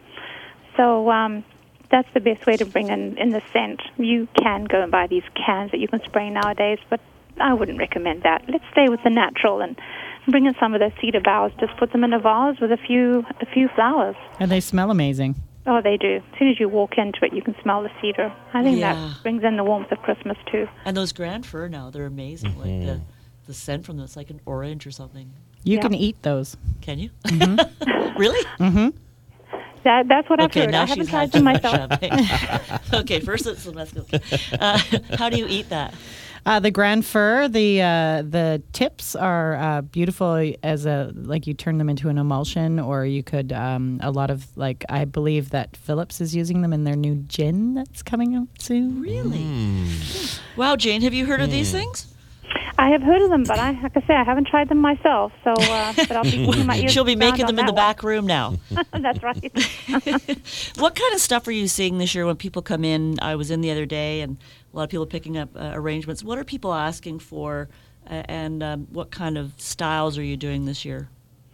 So um, that's the best way to bring in, in the scent. You can go and buy these cans that you can spray nowadays, but I wouldn't recommend that. Let's stay with the natural and bring in some of those cedar boughs. Just put them in a vase with a few a few flowers. And they smell amazing. Oh, they do. As soon as you walk into it, you can smell the cedar. I think Yeah. that brings in the warmth of Christmas, too. And those grand fir now, they're amazing. Mm-hmm. Like the, the scent from them, it's like an orange or something. You Yeah. can eat those. Can you? Mm-hmm. Really? Mm-hmm. That, that's what I've Okay, heard. now I haven't she's tried had them too much myself. champagne. Okay, first it's the mezcal. Uh, how do you eat that? Uh, the grand fir, the uh, the tips are uh, beautiful as a like you turn them into an emulsion, or you could um, a lot of like I believe that Phillips is using them in their new gin that's coming out soon. Really? Mm. Wow, Jane, have you heard of these things? I have heard of them, but I, like I say, I haven't tried them myself. So, uh, but I'll be keeping my ears. She'll be around making on them in the that back room now. one. That's right. What kind of stuff are you seeing this year when people come in? I was in the other day, and a lot of people are picking up uh, arrangements. What are people asking for, uh, and um, what kind of styles are you doing this year?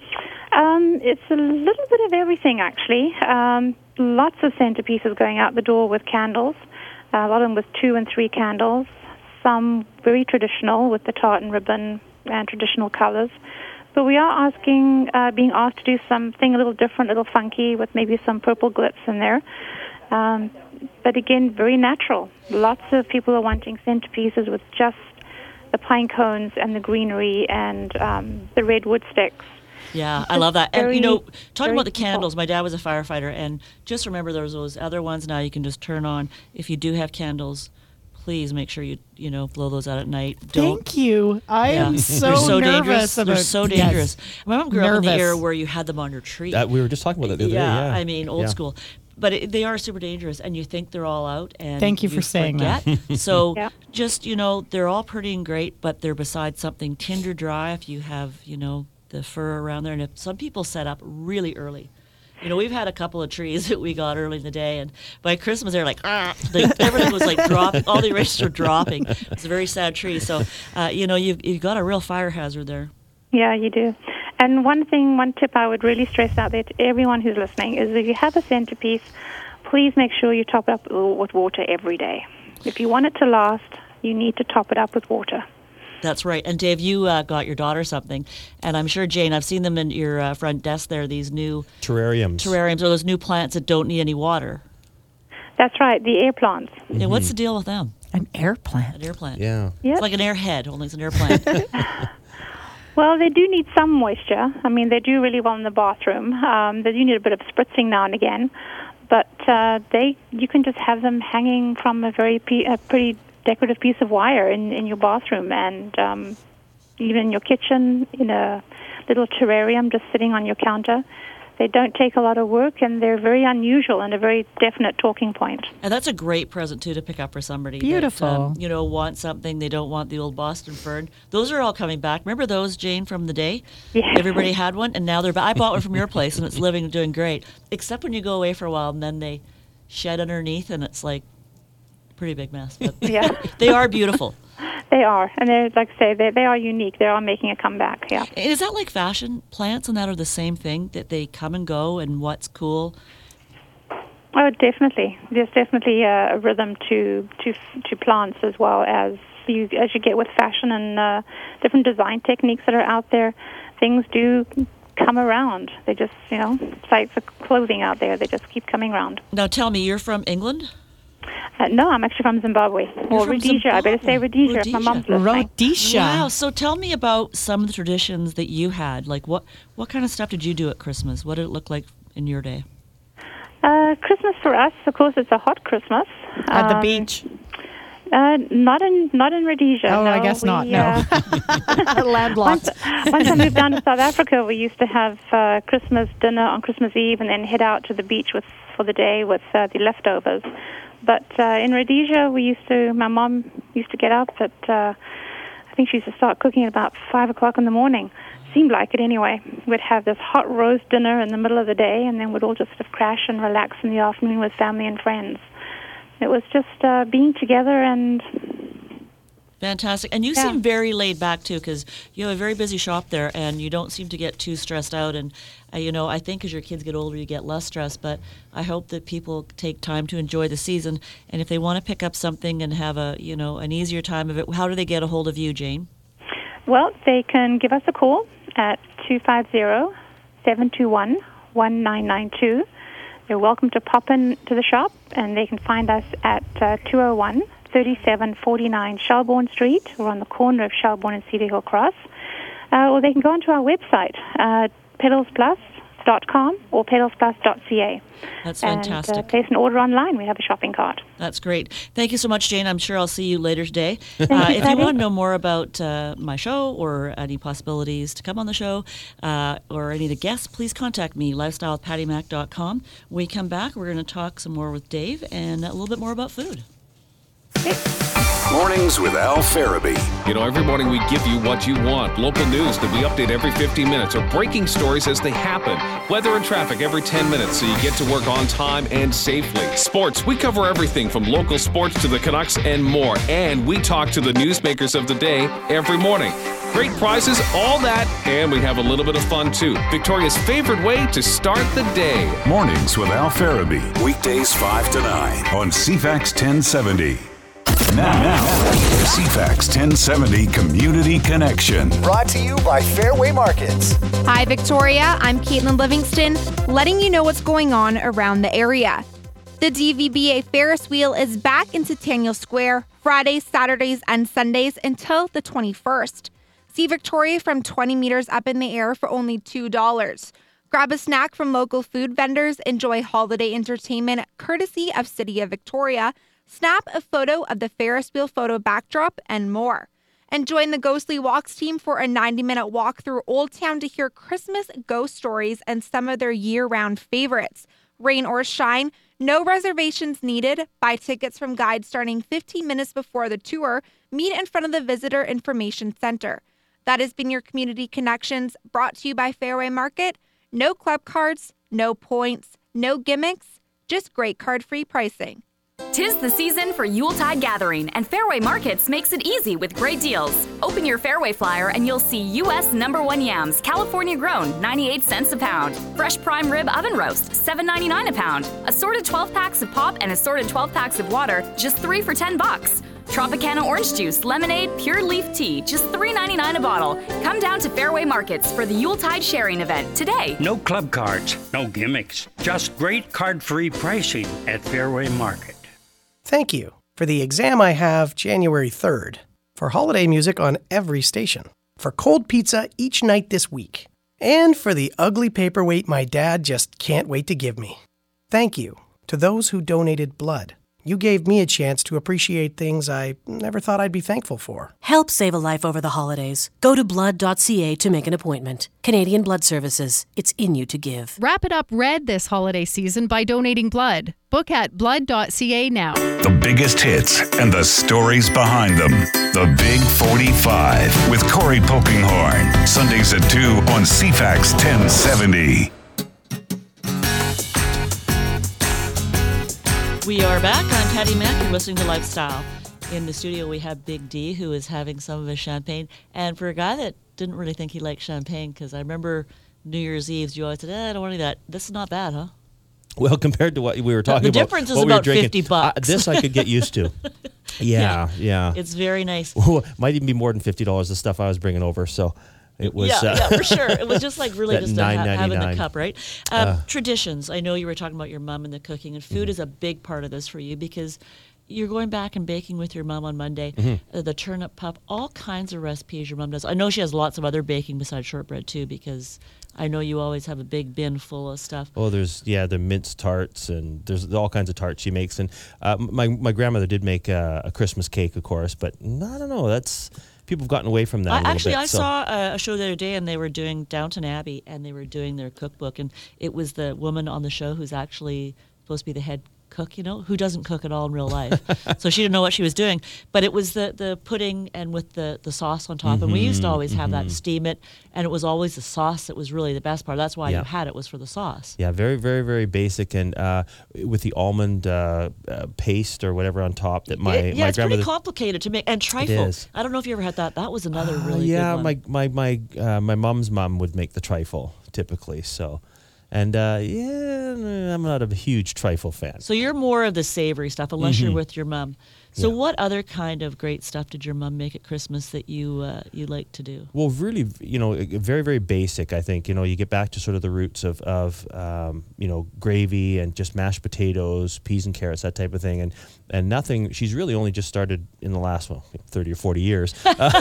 Um, it's a little bit of everything, actually. Um, lots of centerpieces going out the door with candles. Uh, a lot of them with two and three candles. Some very traditional with the tartan ribbon and traditional colors. But we are asking, uh, being asked to do something a little different, a little funky, with maybe some purple glitz in there. Um, but again, very natural. Lots of people are wanting centerpieces with just the pine cones and the greenery and um, the redwood sticks. Yeah, I love that. And, very- you know, talking very about the simple. candles, my dad was a firefighter, and just remember there's those other ones now you can just turn on. If you do have candles, please make sure you, you know, blow those out at night. Don't. Thank you. I Yeah. am so, They're so nervous dangerous. about They're so Yes. dangerous. My mom grew up in the Nervous. era where you had them on your tree. That, we were just talking about that the other yeah, day. Yeah, I mean, old Yeah. school. But it, they are super dangerous, and you think they're all out, and Thank you for saying that. forget. So Yeah. just, you know, they're all pretty and great, but they're beside something tinder dry if you have, you know, the fur around there. And if some people set up really early. You know, we've had a couple of trees that we got early in the day, and by Christmas they're like, ah, the, everything was like dropping. All the arrangements were dropping. It's a very sad tree. So, uh, you know, you've, you've got a real fire hazard there. Yeah, you do. And one thing, one tip I would really stress out there to everyone who's listening is if you have a centerpiece, please make sure you top it up with water every day. If you want it to last, you need to top it up with water. That's right. And Dave, you uh, got your daughter something, and I'm sure, Jane, I've seen them in your uh, front desk there, these new terrariums. Terrariums, or those new plants that don't need any water. That's right, the air plants. Mm-hmm. Yeah, what's the deal with them? An air plant. An air plant. Yeah. Yep. It's like an airhead, only it's an air plant. Well, they do need some moisture. I mean, they do really well in the bathroom. Um, they do need a bit of spritzing now and again. But uh, they, you can just have them hanging from a very pe- a pretty decorative piece of wire in, in your bathroom, and um, even in your kitchen, in a little terrarium just sitting on your counter. They don't take a lot of work, and they're very unusual and a very definite talking point. And that's a great present, too, to pick up for somebody. Beautiful. That, um, you know, want something. They don't want the old Boston fern. Those are all coming back. Remember those, Jane, from the day? Yeah. Everybody had one, and now they're back. I bought one from your place, and it's living and doing great. Except when you go away for a while, and then they shed underneath, and it's like a pretty big mess. But Yeah. they are beautiful. They are, and they're, like I say, they, they are unique. They are making a comeback, yeah. Is that like fashion? Plants and that are the same thing, that they come and go, and what's cool? Oh, definitely. There's definitely a, a rhythm to, to to plants as well as you as you get with fashion and uh, different design techniques that are out there. Things do come around. They just, you know, it's like the clothing out there. They just keep coming around. Now, tell me, you're from England? Uh, no, I'm actually from Zimbabwe. Or from Rhodesia. I better say Rhodesia, if my mom's listening. Rhodesia. Wow. So tell me about some of the traditions that you had. Like, what, what kind of stuff did you do at Christmas? What did it look like in your day? Uh, Christmas for us, of course, it's a hot Christmas. At the Um, beach. Uh, not in not in Rhodesia. Oh, no. I guess we, not, no. Uh, Landlocked. Once, once I moved down to South Africa, we used to have uh, Christmas dinner on Christmas Eve and then head out to the beach with for the day with uh, the leftovers. But uh, in Rhodesia, we used to, my mom used to get up at, uh, I think she used to start cooking at about five o'clock in the morning. Seemed like it anyway. We'd have this hot roast dinner in the middle of the day, and then we'd all just sort of crash and relax in the afternoon with family and friends. It was just uh, being together and... Fantastic. And you Yeah. seem very laid back, too, because you have a very busy shop there, and you don't seem to get too stressed out. And, uh, you know, I think as your kids get older, you get less stressed. But I hope that people take time to enjoy the season. And if they want to pick up something and have a, you know, an easier time of it, how do they get a hold of you, Jane? Well, they can give us a call at two five zero, seven two one, one nine nine two. They're welcome to pop in to the shop, and they can find us at uh, two oh one, thirty-seven forty-nine Shelbourne Street. We're on the corner of Shelbourne and Cedar Hill Cross. Uh, or they can go onto our website, uh, pedals plus dot com or pedals plus dot c a. That's and, fantastic. uh, place an order online. We have a shopping cart. That's great. Thank you so much, Jane. I'm sure I'll see you later today. Thank Uh, you, if you Patty. want to know more about uh, my show or any possibilities to come on the show uh, or any of the guests, please contact me, lifestyle with patty mac dot com. When we come back, we're going to talk some more with Dave and a little bit more about food. Mornings with Al Farabee. You know, every morning we give you what you want. Local news that we update every fifteen minutes, or breaking stories as they happen. Weather and traffic every ten minutes so you get to work on time and safely. Sports, we cover everything from local sports to the Canucks and more. And we talk to the newsmakers of the day every morning. Great prizes, all that, and we have a little bit of fun too. Victoria's favorite way to start the day. Mornings with Al Farabee. Weekdays five to nine on C FAX ten seventy. Now, now, C FAX ten seventy Community Connection. Brought to you by Fairway Markets. Hi, Victoria. I'm Caitlin Livingston, letting you know what's going on around the area. The D V B A Ferris wheel is back in Centennial Square Fridays, Saturdays, and Sundays until the twenty-first. See Victoria from twenty meters up in the air for only two dollars. Grab a snack from local food vendors, enjoy holiday entertainment courtesy of City of Victoria, snap a photo of the Ferris wheel photo backdrop, and more. And join the Ghostly Walks team for a ninety-minute walk through Old Town to hear Christmas ghost stories and some of their year-round favorites. Rain or shine, no reservations needed. Buy tickets from guides starting fifteen minutes before the tour. Meet in front of the Visitor Information Center. That has been your Community Connections, brought to you by Fairway Market. No club cards, no points, no gimmicks, just great card-free pricing. Tis the season for Yuletide gathering, and Fairway Markets makes it easy with great deals. Open your Fairway flyer and you'll see U S number one yams, California grown, ninety-eight cents a pound. Fresh prime rib oven roast, seven ninety-nine a pound. Assorted twelve packs of pop and assorted twelve packs of water, just three for ten bucks. Tropicana orange juice, lemonade, pure leaf tea, just three ninety-nine a bottle. Come down to Fairway Markets for the Yuletide sharing event today. No club cards, no gimmicks, just great card-free pricing at Fairway Market. Thank you for the exam I have January third, for holiday music on every station, for cold pizza each night this week, and for the ugly paperweight my dad just can't wait to give me. Thank you to those who donated blood. You gave me a chance to appreciate things I never thought I'd be thankful for. Help save a life over the holidays. Go to blood dot c a to make an appointment. Canadian Blood Services. It's in you to give. Wrap it up red this holiday season by donating blood. Book at blood dot c a now. The biggest hits and the stories behind them. The Big forty-five with Corey Polkinghorn. Sundays at two on C FAX ten seventy. We are back. I'm Patty Mack. You're listening to Lifestyle. In the studio, we have Big D, who is having some of his champagne. And for a guy that didn't really think he liked champagne, because I remember New Year's Eve, you always said, eh, I don't want any of that. This is not bad, huh? Well, compared to what we were talking the about, difference is what we about were drinking, fifty bucks. Uh, this I could get used to. Yeah, yeah. yeah. It's very nice. Might even be more than fifty dollars, the stuff I was bringing over. So it was. Yeah, uh, yeah, for sure. It was just like really just a ha- having the cup, right? Um, Uh, traditions. I know you were talking about your mom and the cooking, and food mm-hmm. is a big part of this for you because you're going back and baking with your mom on Monday. Mhm. Uh, the turnip pup, all kinds of recipes your mom does. I know she has lots of other baking besides shortbread too, because I know you always have a big bin full of stuff. Oh, there's yeah, the mince tarts and there's all kinds of tarts she makes. And uh, my my grandmother did make uh, a Christmas cake, of course, but I don't know. That's people have gotten away from that. a I, little actually, bit, I so. saw a, a show the other day, and they were doing Downton Abbey, and they were doing their cookbook, and it was the woman on the show who's actually supposed to be the head cook, you know, who doesn't cook at all in real life. So she didn't know what she was doing. But it was the, the pudding and with the, the sauce on top. Mm-hmm, and we used to always have mm-hmm. that, steam it, and it was always the sauce that was really the best part. That's why Yeah. you had it, was for the sauce. Yeah, very, very, very basic, and uh, with the almond uh, uh, paste or whatever on top that my It- yeah, my it's grandmother. pretty complicated to make. And trifle. is. I don't know if you ever had that. That was another Uh, really yeah, good one. my my my uh, my mom's mom would make the trifle typically. So, and uh, yeah, I'm not a huge trifle fan. So you're more of the savory stuff, unless you're Mhm. with your mom. So Yeah. what other kind of great stuff did your mom make at Christmas that you uh, you like to do? Well, really, you know, very, very basic. I think you know, you get back to sort of the roots of of um, you know, gravy and just mashed potatoes, peas and carrots, that type of thing, and and nothing. She's really only just started in the last well, thirty or forty years.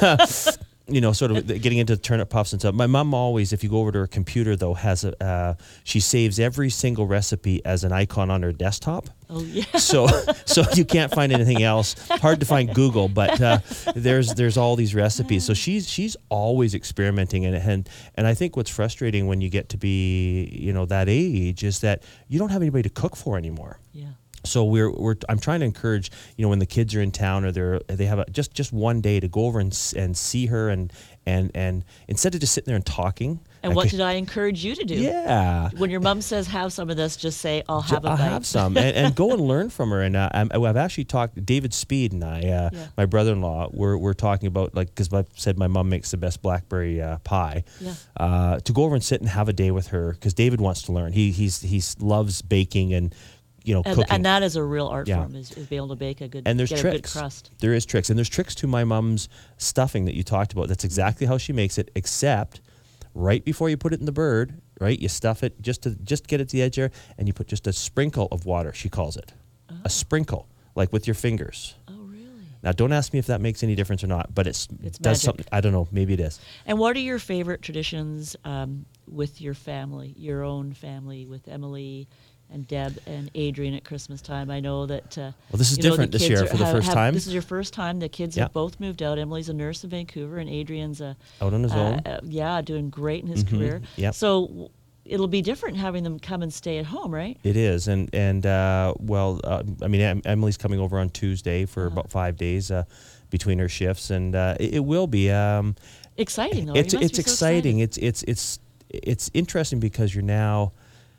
You know, sort of getting into turnip puffs and stuff. My mom always, if you go over to her computer, though, has a uh, she saves every single recipe as an icon on her desktop. Oh yeah. So, so you can't find anything else. Hard to find Google, but uh, there's there's all these recipes. So she's she's always experimenting, and and and I think what's frustrating when you get to be you know that age is that you don't have anybody to cook for anymore. Yeah. So we're we're I'm trying to encourage, you know, when the kids are in town or they're they have a, just just one day to go over and s- and see her and and and instead of just sitting there and talking. And I what could- did I encourage you to do? Yeah. When your mom says have some of this, just say I'll have a I'll bite. have some and, and go and learn from her. And uh, I'm, I've actually talked. David Speed and I, uh, Yeah. my brother-in-law, we're we're talking about like because I said my mom makes the best blackberry uh, pie. Yeah. Uh, to go over and sit and have a day with her because David wants to learn. He he's he's loves baking and you know And, cooking. and that is a real art Yeah. form, is, is being able to bake a good And there's get tricks. a good crust. There is tricks, and there's tricks to my mom's stuffing that you talked about. That's exactly how she makes it, except right before you put it in the bird, right? You stuff it just to just get it to the edge there, and you put just a sprinkle of water. She calls it a sprinkle, like with your fingers. Oh, really? Now, don't ask me if that makes any difference or not, but it's, It's does magic. something. I don't know. Maybe it is. And what are your favorite traditions um, with your family, your own family, with Emily and Deb and Adrian at Christmas time? I know that. Uh, Well, this is you know, different the this kids year are- for the have- first have- time. This is your first time. The kids Yeah. have both moved out. Emily's a nurse in Vancouver, and Adrian's a Out on his uh, own. uh, yeah, doing great in his Mhm. career. Yep. So w- it'll be different having them come and stay at home, right? It is, and and uh, well, uh, I mean, em- Emily's coming over on Tuesday for Uh-huh. about five days uh, between her shifts, and uh, it, it will be. Um, Exciting, though. It's You must it's be so exciting. It's it's it's it's interesting because you're now,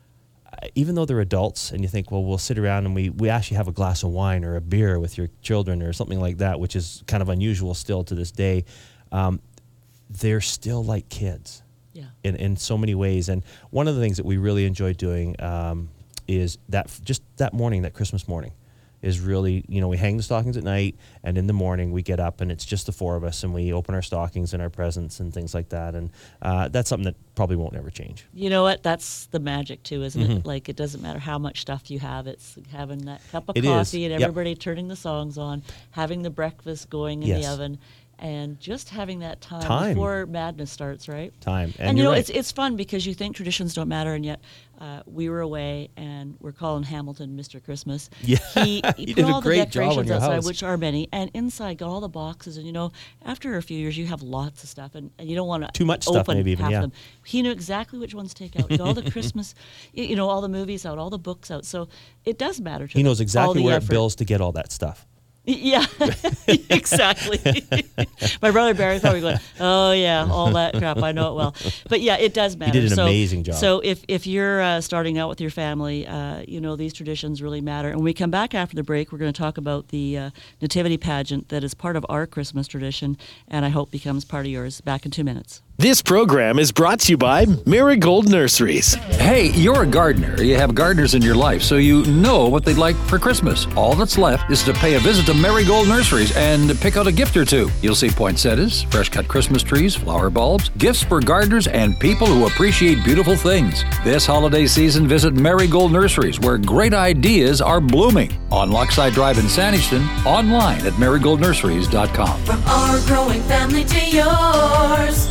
uh, even though they're adults, and you think, well, we'll sit around and we we actually have a glass of wine or a beer with your children or something like that, which is kind of unusual still to this day. Um, they're still like kids. Yeah. In in so many ways, and one of the things that we really enjoy doing um, is that f- just that morning, that Christmas morning. is really, you know, we hang the stockings at night, and in the morning we get up and it's just the four of us, and we open our stockings and our presents and things like that. And uh, that's something that probably won't ever change. You know what? That's the magic too, isn't Mhm. it? Like, it doesn't matter how much stuff you have. It's having that cup of It coffee is. and Yep. everybody turning the songs on, having the breakfast going in Yes. the oven, and just having that time, Time. before madness starts, right? Time. And, And you you're know, right. it's it's fun because you think traditions don't matter, and yet uh, we were away, and we're calling Hamilton Mister Christmas. Yeah. He, he You put did a all the great job on decorations your outside, house. which are many, and inside got all the boxes. And you know, after a few years, you have lots of stuff, and, and you don't want to Too much stuff, open maybe even, half yeah. of them. He knew exactly which ones to take out. He got all the Christmas, y- you know, all the movies out, all the books out. So it does matter to He them, knows all exactly the where effort. it bills to get all that stuff. Yeah, exactly. My brother Barry's probably going, "Oh yeah, all that crap. I know it well." But yeah, it does matter. did an so, amazing job. So if if you're uh, starting out with your family, uh, you know these traditions really matter. And when we come back after the break, we're going to talk about the uh, nativity pageant that is part of our Christmas tradition, and I hope becomes part of yours. Back in two minutes. This program is brought to you by Marigold Nurseries. Hey, you're a gardener. You have gardeners in your life, so you know what they'd like for Christmas. All that's left is to pay a visit to Marigold Nurseries and pick out a gift or two. You'll see poinsettias, fresh-cut Christmas trees, flower bulbs, gifts for gardeners and people who appreciate beautiful things. This holiday season, visit Marigold Nurseries, where great ideas are blooming. On Lochside Drive in Saniston, online at marigold nurseries dot com. From our growing family to yours,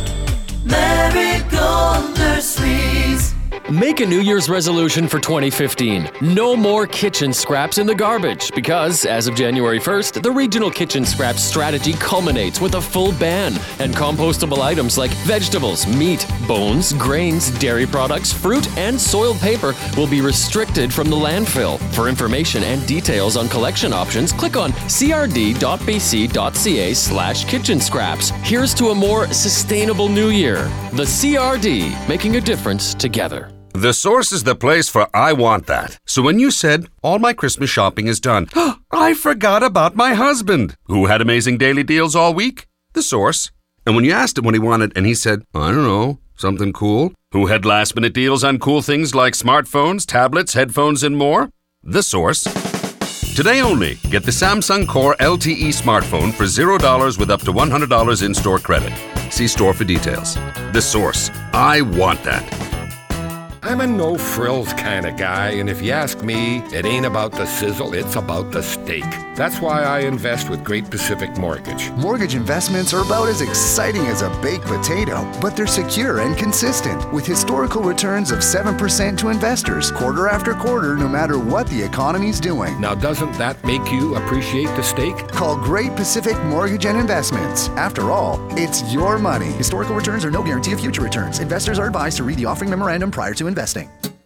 Marigold Nurseries. Make a New Year's resolution for twenty fifteen. No more kitchen scraps in the garbage, because as of January first, the Regional Kitchen Scraps strategy culminates with a full ban, and compostable items like vegetables, meat, bones, grains, dairy products, fruit, and soiled paper will be restricted from the landfill. For information and details on collection options, click on c r d dot b c dot c a slash kitchen scraps. Here's to a more sustainable new year. The C R D, making a difference together. The Source is the place for I want that. So when you said, all my Christmas shopping is done, I forgot about my husband, who had amazing daily deals all week. The Source. And when you asked him what he wanted, and he said, I don't know, something cool, who had last minute deals on cool things like smartphones, tablets, headphones, and more? The Source. Today only, get the Samsung Core L T E smartphone for zero dollars with up to one hundred dollars in-store credit. See store for details. The Source. I want that. I'm a no-frills kind of guy, and if you ask me, it ain't about the sizzle, it's about the steak. That's why I invest with Great Pacific Mortgage. Mortgage investments are about as exciting as a baked potato, but they're secure and consistent, with historical returns of seven percent to investors, quarter after quarter, no matter what the economy's doing. Now, doesn't that make you appreciate the steak? Call Great Pacific Mortgage and Investments. After all, it's your money. Historical returns are no guarantee of future returns. Investors are advised to read the offering memorandum prior to investing.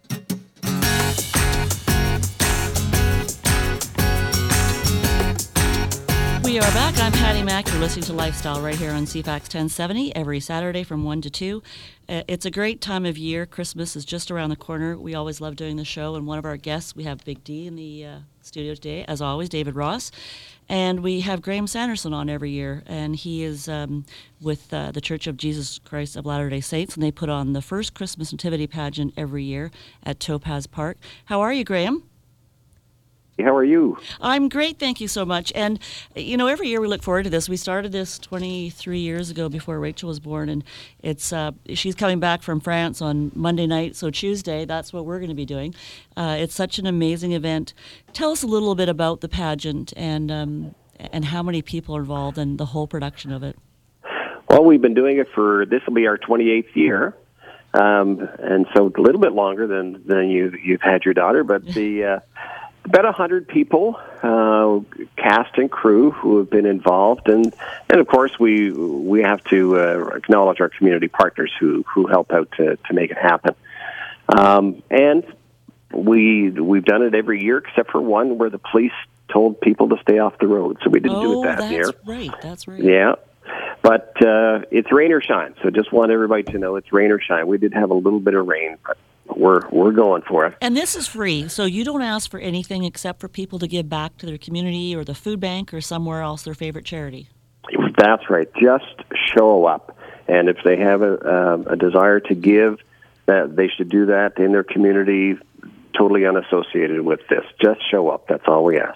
We are back. I'm Patty Mack. You're listening to Lifestyle right here on C FAX ten seventy every Saturday from one to two. Uh, it's a great time of year. Christmas is just around the corner. We always love doing the show. And one of our guests, we have Big D in the uh, studio today, as always, David Ross. And we have Graham Sanderson on every year. And he is um, with uh, the Church of Jesus Christ of Latter-day Saints. And they put on the first Christmas nativity pageant every year at Topaz Park. How are you, Graham? How are you? I'm great, thank you so much. And, you know, every year we look forward to this. We started this twenty-three years ago before Rachel was born, and it's uh, she's coming back from France on Monday night, so Tuesday, that's what we're going to be doing. Uh, it's such an amazing event. Tell us a little bit about the pageant and um, and how many people are involved in the whole production of it. Well, we've been doing it for, this will be our twenty-eighth year, um, and so a little bit longer than, than you, you've had your daughter, but the... Uh, About a hundred people, uh, cast and crew, who have been involved, and, and of course we we have to uh, acknowledge our community partners who, who help out to, to make it happen. Um, and we we've done it every year except for one where the police told people to stay off the road, so we didn't oh, do it that that's year. right. That's right. Yeah. But uh, it's rain or shine, so just want everybody to know it's rain or shine. We did have a little bit of rain, but we're we're going for it. And this is free, so you don't ask for anything except for people to give back to their community or the food bank or somewhere else, their favorite charity. That's right. Just show up, and if they have a, um, a desire to give, that they should do that in their community, totally unassociated with this. Just show up. That's all we ask.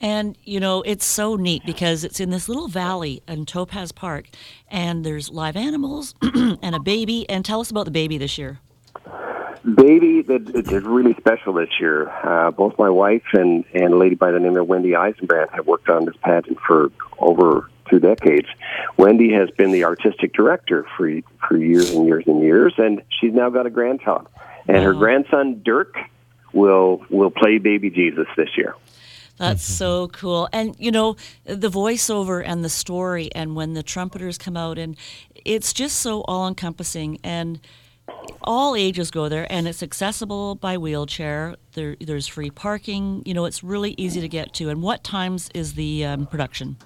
And, you know, it's so neat because it's in this little valley in Topaz Park, and there's live animals and a baby. And tell us about the baby this year. Baby, that it's really special this year. Uh, both my wife and, and a lady by the name of Wendy Eisenbrand have worked on this pageant for over two decades. Wendy has been the artistic director for for years and years and years, and she's now got a grandchild. And wow. her grandson, Dirk, will will play Baby Jesus this year. That's so cool. And, you know, the voiceover and the story, and when the trumpeters come out, and it's just so all-encompassing. And all ages go there, and it's accessible by wheelchair. There, there's free parking. You know, it's really easy to get to. And what times is the um, production?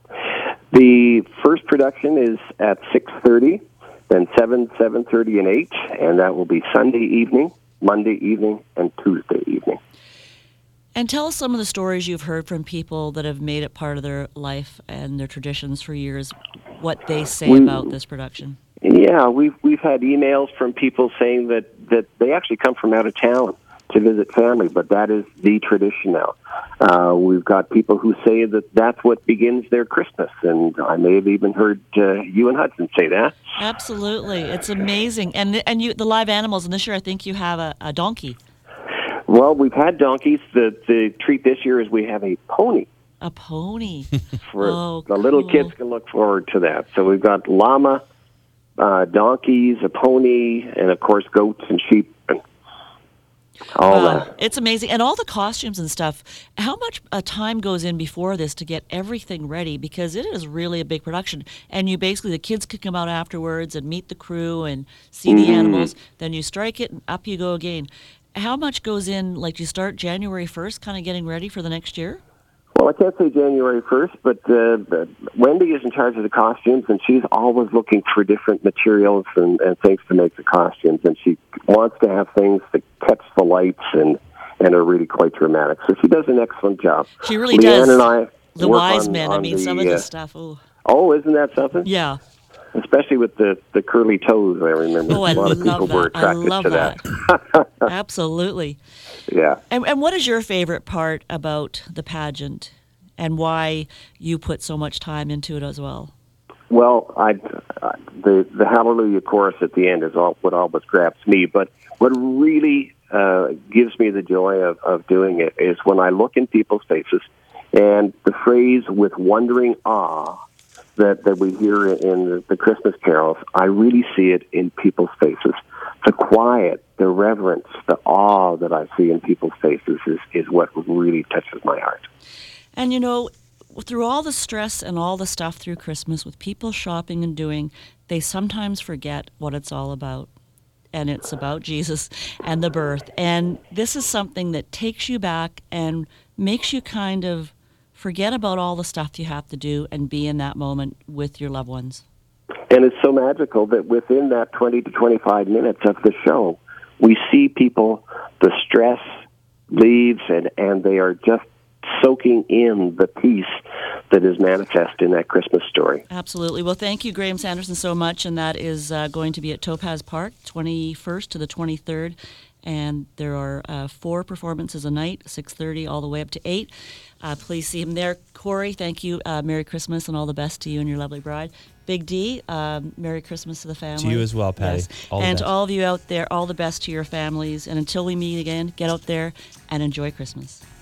The first production is at six thirty, then seven, seven thirty, and eight, and that will be Sunday evening, Monday evening, and Tuesday evening. And tell us some of the stories you've heard from people that have made it part of their life and their traditions for years, what they say we, about this production. Yeah, we've we've had emails from people saying that, that they actually come from out of town to visit family, but that is the tradition now. Uh, we've got people who say that that's what begins their Christmas, and I may have even heard uh, you and Hudson say that. Absolutely. It's amazing. And and you the live animals, and this year I think you have a, a donkey. Well, we've had donkeys. The the treat this year is we have a pony. A pony. For oh, the little cool. kids can look forward to that. So we've got llama, uh, donkeys, a pony, and of course goats and sheep and all wow. that. It's amazing. And all the costumes and stuff. How much uh, time goes in before this to get everything ready? Because it is really a big production. And you basically, the kids can come out afterwards and meet the crew and see mm-hmm. the animals. Then you strike it and up you go again. How much goes in, like you start January first, kind of getting ready for the next year? Well, I can't say January first, but, uh, but Wendy is in charge of the costumes, and she's always looking for different materials and, and things to make the costumes, and she wants to have things that catch the lights and, and are really quite dramatic. So she does an excellent job. She really Leanne does. and I the work wise on, men, on I mean, the, some of the uh, stuff. Oh, oh isn't that something? Yeah. Especially with the, the curly toes, I remember. Oh, a I lot of love people that. were attracted I love to that. that. Absolutely. Yeah. And, and what is your favorite part about the pageant, and why you put so much time into it as well? Well, I, uh, the the Hallelujah chorus at the end is all, what always grabs me. But what really uh, gives me the joy of, of doing it is when I look in people's faces, and the phrase "with wondering awe" that, that we hear in the, the Christmas carols, I really see it in people's faces. The quiet, the reverence, the awe that I see in people's faces is, is what really touches my heart. And, you know, through all the stress and all the stuff through Christmas with people shopping and doing, they sometimes forget what it's all about. And it's about Jesus and the birth. And this is something that takes you back and makes you kind of forget about all the stuff you have to do and be in that moment with your loved ones. And it's so magical that within that twenty to twenty-five minutes of the show, we see people, the stress leaves, and, and they are just soaking in the peace that is manifest in that Christmas story. Absolutely. Well, thank you, Graham Sanderson, so much. And that is uh, going to be at Topaz Park, twenty-first to the twenty-third. And there are uh, four performances a night, six thirty all the way up to eight. Uh, please see him there. Corey, thank you. Uh, Merry Christmas and all the best to you and your lovely bride. Big D, um, Merry Christmas to the family. To you as well, Patty. Yes. All the and best. to all of you out there, all the best to your families. And until we meet again, get out there and enjoy Christmas.